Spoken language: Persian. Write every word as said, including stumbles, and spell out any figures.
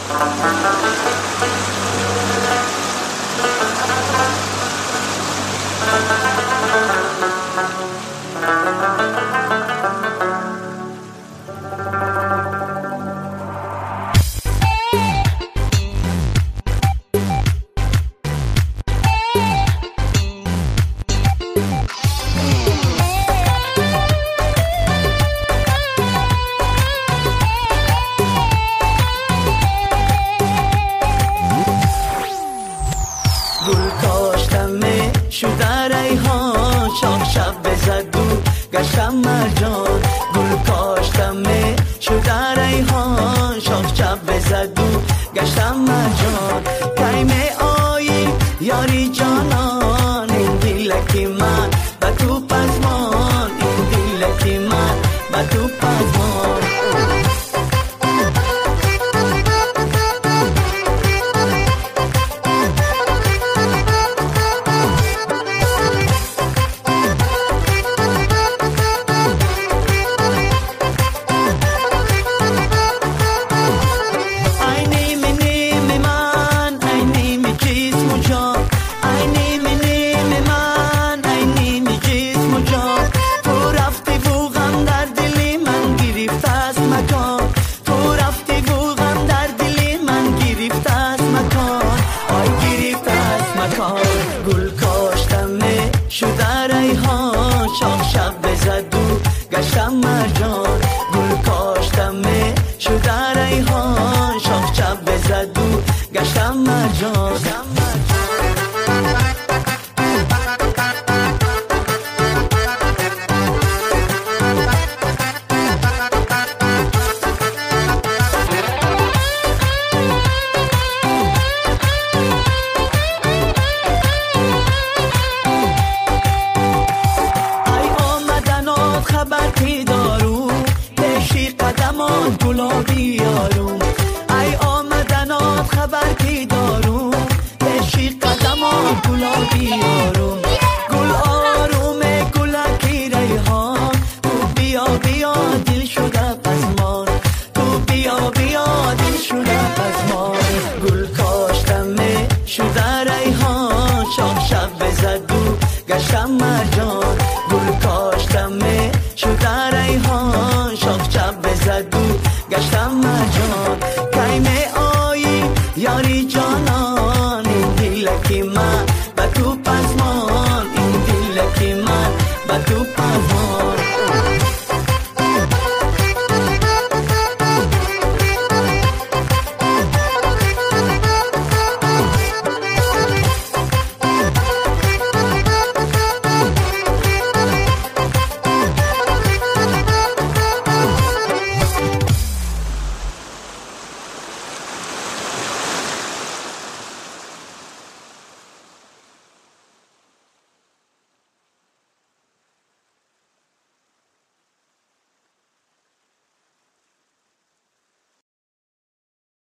گشتم مرجان گل کاشتم شده ریحان شاخ چپ بزد و گشتم مرجان کیم آیی یاری جانان این دیلکی من و تو پزمان این دیلکی من و تو پزمان گل کاشتم شده ریحان شاخ شب بزد و گشتم مرجان گل کاشتم شده ریحان شاخ شب بزد و گشتم مرجان خبر کی دارو پیشی قدمان گلابی یارو ای آمدنات خبر کی دارو پیشی قدمان گلابی یارو گل آروم گلکی ریحان تو بیا بیا دل شده پزمان تو بیا بیا دل شده پزمان گل کاشتم شده ریحان شاخ شب بزد و گشتم مرجان گل کاشتم شده ریحان شاخ چپ بزد و گشتم مرجان